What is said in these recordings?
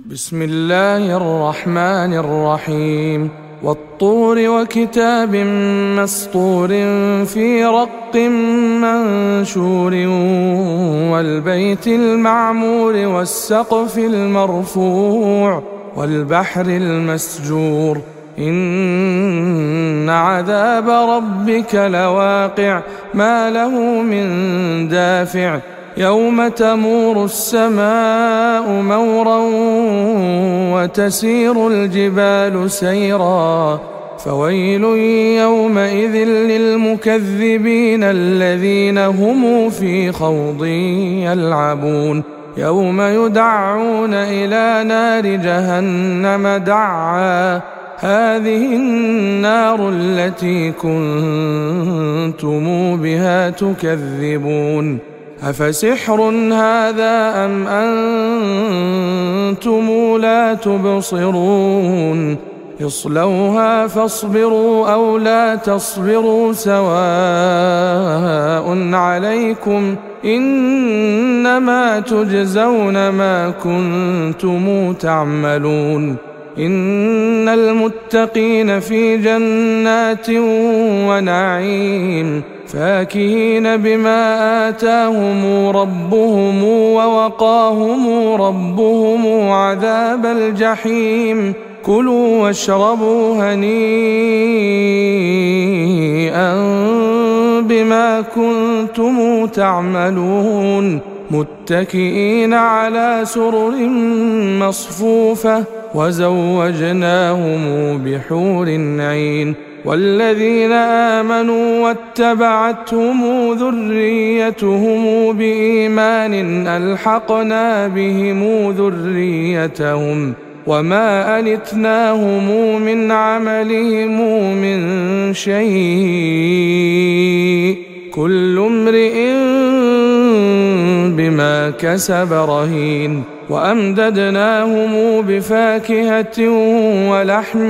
بسم الله الرحمن الرحيم والطور وكتاب مسطور في رق منشور والبيت المعمور والسقف المرفوع والبحر المسجور إن عذاب ربك لواقع ما له من دافع يوم تمور السماء مورا وتسير الجبال سيرا فويل يومئذ للمكذبين الذين هم في خوض يلعبون يوم يدعون إلى نار جهنم دعا هذه النار التي كنتم بها تكذبون أفسحر هذا أم أنتم لا تبصرون اصلوها فاصبروا أو لا تصبروا سواء عليكم إنما تجزون ما كنتم تعملون إن المتقين في جنات ونعيم فاكهين بما آتاهم ربهم ووقاهم ربهم عذاب الجحيم كلوا واشربوا هنيئا بما كنتم تعملون متكئين على سرر مصفوفة وزوجناهم بحور عين والذين آمنوا واتبعتهم ذريتهم بإيمان ألحقنا بهم ذريتهم وما ألتناهم من عملهم من شيء كل امرئ بما كسب رهين وأمددناهم بفاكهة ولحم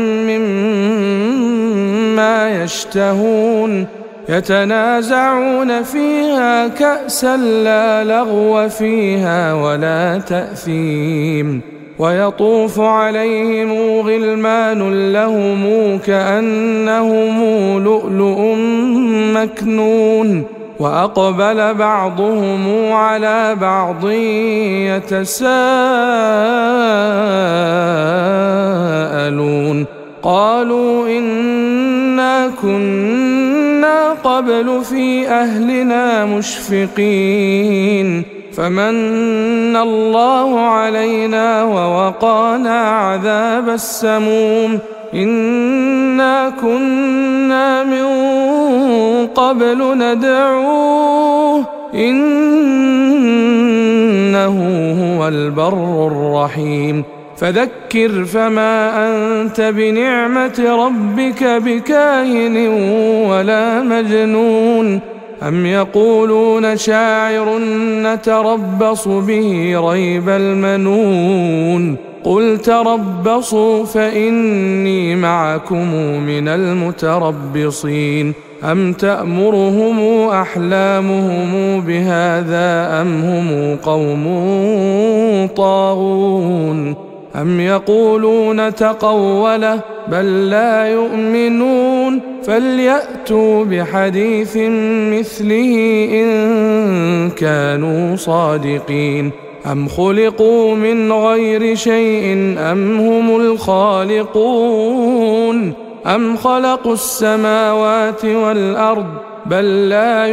مما يشتهون يتنازعون فيها كأسا لا لغو فيها ولا تأثيم ويطوف عليهم غلمان لهم كأنهم لؤلؤ مكنون وأقبل بعضهم على بعض يتساءلون قالوا إنا كنا قبل في أهلنا مشفقين فمن الله علينا ووقانا عذاب السموم إنا كنا من قبل ندعوه إنه هو البر الرحيم فذكر فما أنت بنعمة ربك بكاهن ولا مجنون أم يقولون شاعر نتربص به ريب المنون قل تربصوا فإني معكم من المتربصين أم تأمرهم أحلامهم بهذا أم هم قوم طاغون أم يقولون تقوله بل لا يؤمنون فليأتوا بحديث مثله إن كانوا صادقين أم خلقوا من غير شيء أم هم الخالقون أم خلقوا السماوات والأرض بل لا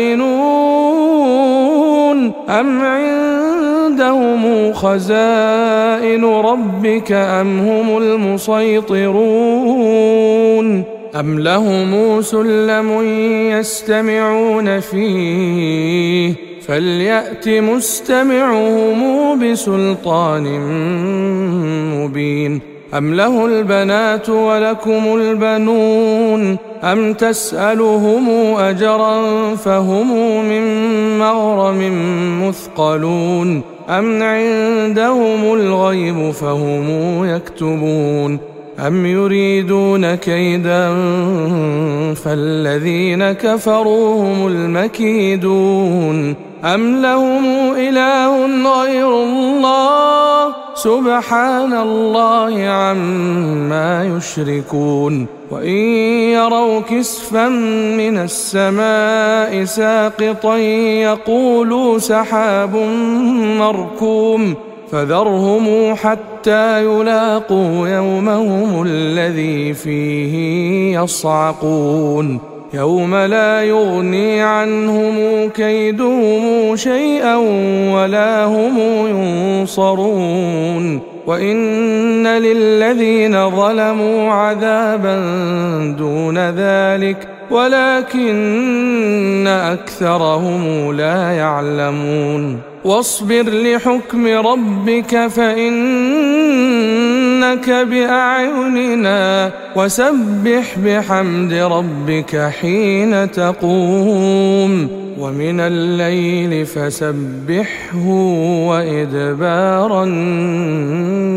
يوقنون أم عندهم خزائن ربك أم هم المسيطرون أم لهم سلم يستمعون فيه فليأت مستمعهم بسلطان مبين أم له البنات ولكم البنون أم تسألهم أجرا فهم من مغرم مثقلون أم عندهم الغيب فهم يكتبون أم يريدون كيدا فالذين كفروا هم المكيدون أم لهم إله غير الله سبحان الله عما يشركون وإن يروا كسفا من السماء ساقطا يقولوا سحاب مركوم فذرهم حتى يلاقوا يومهم الذي فيه يصعقون يوم لا يغني عنهم كيدهم شيئا ولا هم ينصرون وإن للذين ظلموا عذابا دون ذلك ولكن أكثرهم لا يعلمون واصبر لحكم ربك فإنك بأعيننا وسبح بحمد ربك حين تقوم ومن الليل فسبحه وإدبار النجوم.